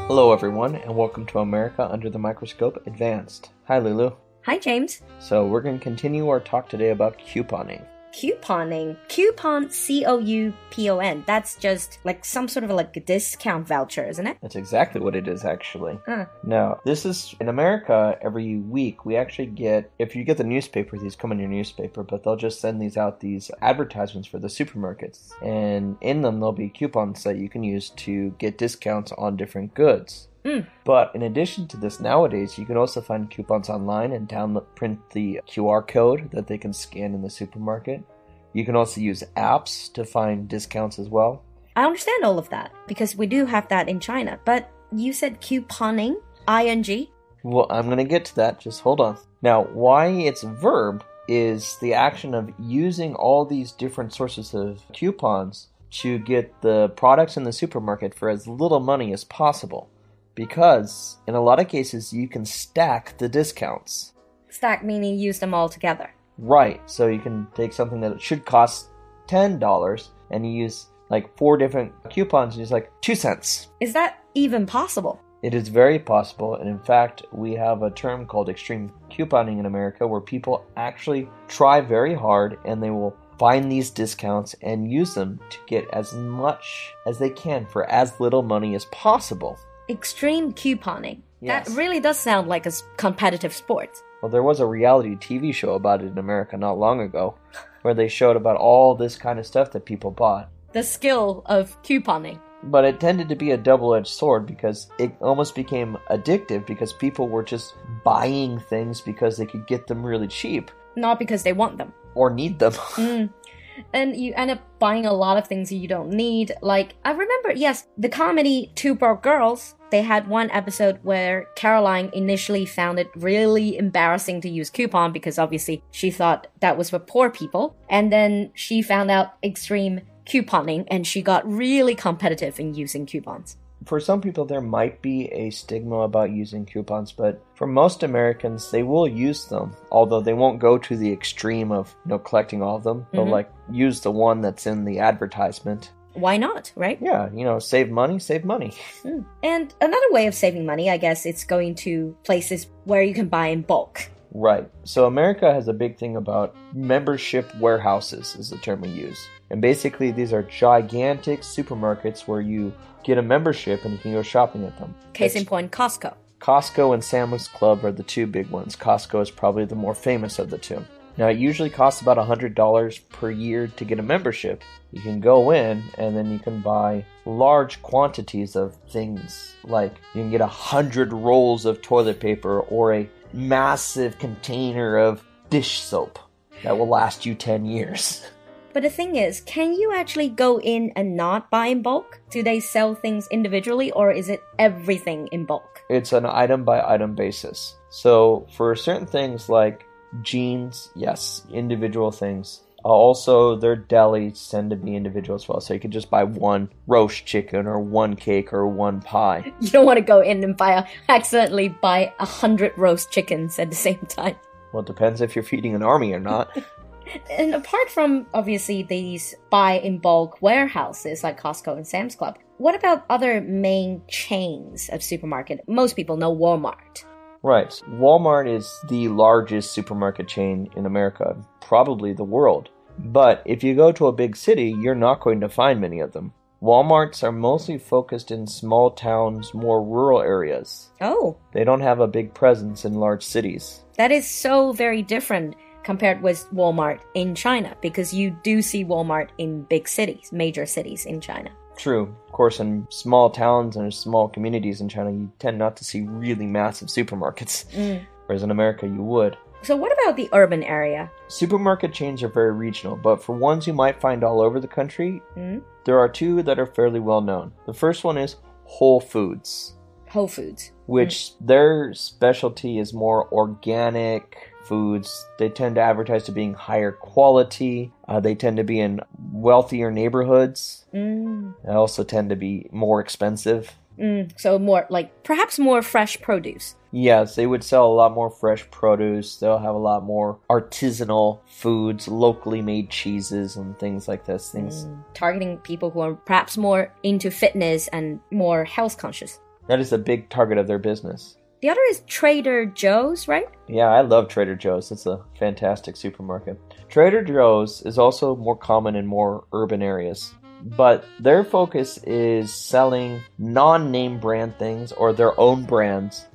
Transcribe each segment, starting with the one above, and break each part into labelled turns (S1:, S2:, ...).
S1: Hello everyone, and welcome to America Under the Microscope Advanced. Hi Lulu.
S2: Hi, James.
S1: So we're going to continue our talk today about couponing.
S2: Couponing. Coupon, C-O-U-P-O-N. That's just like some sort of like a discount voucher, isn't it?
S1: That's exactly what it is, actually. Now, this is, in America, every week we actually get, if you get the newspaper, these come in your newspaper, but they'll just send these advertisements for the supermarkets. And in them, there'll be coupons that you can use to get discounts on different goods. But in addition to this, nowadays, you can also find coupons online and print the QR code that they can scan in the supermarket. You can also use apps to find discounts as well.
S2: I understand all of that because we do have that in China. But you said couponing, ing.
S1: Well, I'm going to get to that. Just hold on. Now, why it's a verb is the action of using all these different sources of coupons to get the products in the supermarket for as little money as possible. Because, in a lot of cases, you can stack the discounts.
S2: Stack meaning use them all together.
S1: Right. So you can take something that should cost $10 and you use like 4 different coupons and use like 2 cents.
S2: Is that even possible?
S1: It is very possible. And in fact, we have a term called extreme couponing in America where people actually try very hard and they will find these discounts and use them to get as much as they can for as little money as possible.
S2: Extreme couponing.
S1: Yes.
S2: That really does sound like a competitive sport.
S1: Well, there was a reality TV show about it in America not long ago, where they showed about all this kind of stuff that people bought.
S2: The skill of couponing.
S1: But it tended to be a double-edged sword because it almost became addictive because people were just buying things because they could get them really cheap.
S2: Not because they want them.
S1: Or need them.
S2: And you end up buying a lot of things you don't need. Like, I remember, yes, the comedy Two Broke Girls, they had one episode where Caroline initially found it really embarrassing to use coupon because obviously she thought that was for poor people. And then she found out extreme couponing and she got really competitive in using coupons.
S1: For some people, there might be a stigma about using coupons, but for most Americans, they will use them, although they won't go to the extreme of, collecting all of them. They'll, use the one that's in the advertisement.
S2: Why not, right?
S1: Yeah, save money, save money.
S2: And another way of saving money, I guess, it's going to places where you can buy in bulk.
S1: Right. So America has a big thing about membership warehouses, is the term we use. And basically, these are gigantic supermarkets where you get a membership and you can go shopping at them.
S2: Case in point, Costco.
S1: Costco and Sam's Club are the two big ones. Costco is probably the more famous of the two. Now, it usually costs about $100 per year to get a membership. You can go in and then you can buy large quantities of things. Like you can get 100 rolls of toilet paper or a massive container of dish soap that will last you 10 years.
S2: But the thing is, can you actually go in and not buy in bulk? Do they sell things individually or is it everything in bulk?
S1: It's an item by item basis. So for certain things like jeans, yes, individual things. Also, their delis tend to be individual as well. So you could just buy one roast chicken or one cake or one pie.
S2: You don't want to go in and accidentally buy 100 roast chickens at the same time.
S1: Well, it depends if you're feeding an army or not.
S2: And apart from, obviously, these buy-in-bulk warehouses like Costco and Sam's Club, what about other main chains of supermarket? Most people know Walmart.
S1: Right. Walmart is the largest supermarket chain in America, probably the world. But if you go to a big city, you're not going to find many of them. Walmarts are mostly focused in small towns, more rural areas.
S2: Oh.
S1: They don't have a big presence in large cities.
S2: That is so very different compared with Walmart in China, because you do see Walmart in big cities, major cities in China.
S1: True. Of course, in small towns and small communities in China, you tend not to see really massive supermarkets. Whereas in America, you would.
S2: So what about the urban area?
S1: Supermarket chains are very regional, but for ones you might find all over the country, there are 2 that are fairly well known. The first one is Whole Foods.
S2: Whole Foods.
S1: Which their specialty is more organic foods. They tend to advertise to being higher quality. They tend to be in wealthier neighborhoods. They also tend to be more expensive.
S2: So more perhaps more fresh produce.
S1: Yes, they would sell a lot more fresh produce. They'll have a lot more artisanal foods, locally made cheeses and things like this. Things
S2: targeting people who are perhaps more into fitness and more health conscious.
S1: That is a big target of their business.
S2: The other is Trader Joe's, right?
S1: Yeah, I love Trader Joe's. It's a fantastic supermarket. Trader Joe's is also more common in more urban areas, but their focus is selling non-name brand things or their own brands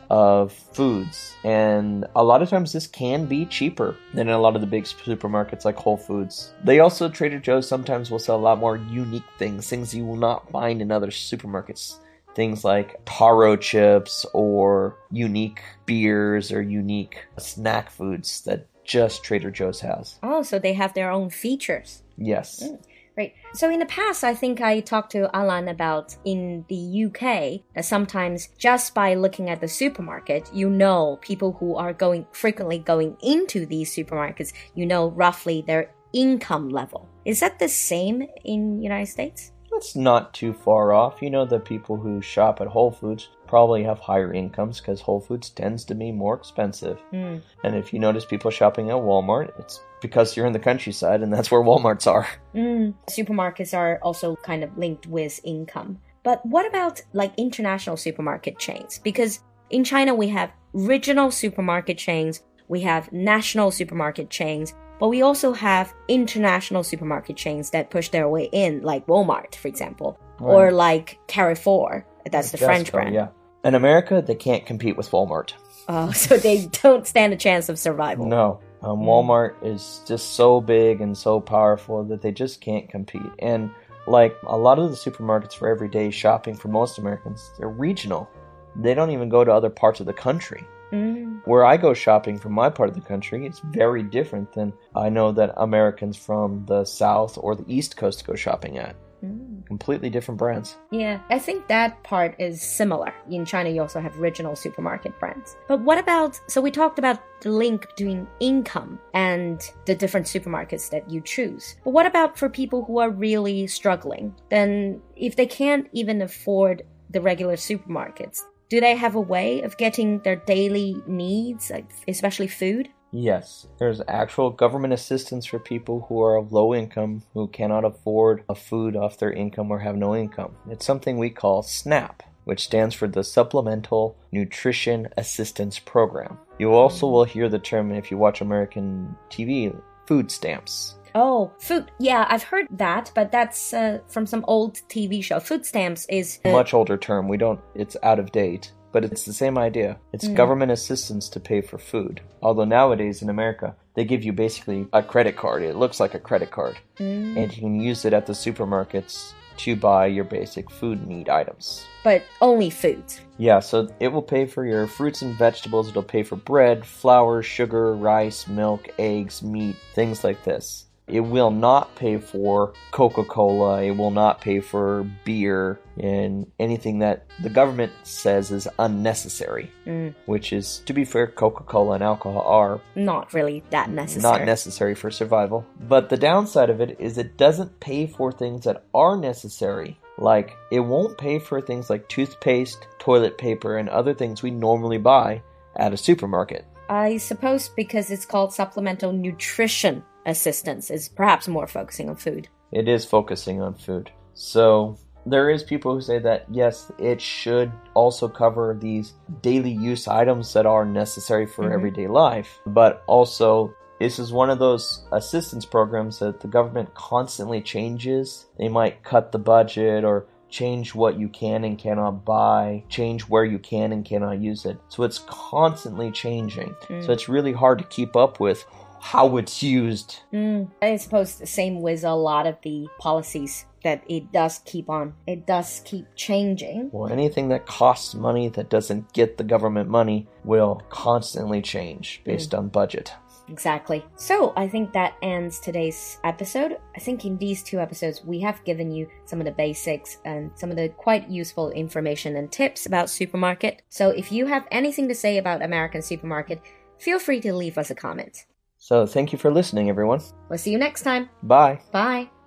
S1: of foods. And a lot of times this can be cheaper than in a lot of the big supermarkets like Whole Foods. They also, Trader Joe's sometimes will sell a lot more unique things you will not find in other supermarkets. Things like taro chips or unique beers or unique snack foods that just Trader Joe's has.
S2: Oh, so they have their own features.
S1: Yes.
S2: Right. So in the past, I think I talked to Alan about in the UK that sometimes just by looking at the supermarket, you know people who are frequently going into these supermarkets, you know roughly their income level. Is that the same in United States?
S1: That's not too far off. You know, the people who shop at Whole Foods probably have higher incomes because Whole Foods tends to be more expensive. And if you notice people shopping at Walmart, it's because you're in the countryside and that's where Walmarts are.
S2: Supermarkets are also kind of linked with income. But what about like international supermarket chains? Because in China we have regional supermarket chains, we have national supermarket chains, but we also have international supermarket chains that push their way in, like Walmart, for example, or like Carrefour. That's the French brand.
S1: Yeah. In America, they can't compete with Walmart.
S2: Oh, so they don't stand a chance of survival.
S1: No. Walmart is just so big and so powerful that they just can't compete. And like a lot of the supermarkets for everyday shopping for most Americans, they're regional. They don't even go to other parts of the country. Where I go shopping from my part of the country, it's very different than I know that Americans from the South or the East Coast go shopping at. Completely different brands.
S2: Yeah, I think that part is similar. In China, you also have regional supermarket brands. But what about, so we talked about the link between income and the different supermarkets that you choose. But what about for people who are really struggling? Then if they can't even afford the regular supermarkets, do they have a way of getting their daily needs, like especially food?
S1: Yes, there's actual government assistance for people who are of low income, who cannot afford a food off their income or have no income. It's something we call SNAP, which stands for the Supplemental Nutrition Assistance Program. You also will hear the term, if you watch American TV, food stamps.
S2: Oh, food. Yeah, I've heard that, but that's from some old TV show. Food stamps is
S1: much older term. It's out of date, but it's the same idea. It's government assistance to pay for food. Although nowadays in America, they give you basically a credit card. It looks like a credit card. And you can use it at the supermarkets to buy your basic food need items.
S2: But only foods.
S1: Yeah, so it will pay for your fruits and vegetables. It'll pay for bread, flour, sugar, rice, milk, eggs, meat, things like this. It will not pay for Coca-Cola, it will not pay for beer, and anything that the government says is unnecessary. Which is, to be fair, Coca-Cola and alcohol are
S2: not really that necessary.
S1: Not necessary for survival. But the downside of it is it doesn't pay for things that are necessary. Like, it won't pay for things like toothpaste, toilet paper, and other things we normally buy at a supermarket.
S2: I suppose because it's called supplemental nutrition assistance is perhaps more focusing on food.
S1: It is focusing on food. So there is people who say that, yes, it should also cover these daily use items that are necessary for everyday life. But also, this is one of those assistance programs that the government constantly changes. They might cut the budget or change what you can and cannot buy, change where you can and cannot use it. So it's constantly changing. So it's really hard to keep up with how it's used.
S2: I suppose the same with a lot of the policies that it does keep changing.
S1: Well, anything that costs money that doesn't get the government money will constantly change based on budget.
S2: Exactly. So I think that ends today's episode. I think in these two episodes, we have given you some of the basics and some of the quite useful information and tips about supermarket. So if you have anything to say about American supermarket, feel free to leave us a comment.
S1: So thank you for listening, everyone.
S2: We'll see you next time.
S1: Bye.
S2: Bye.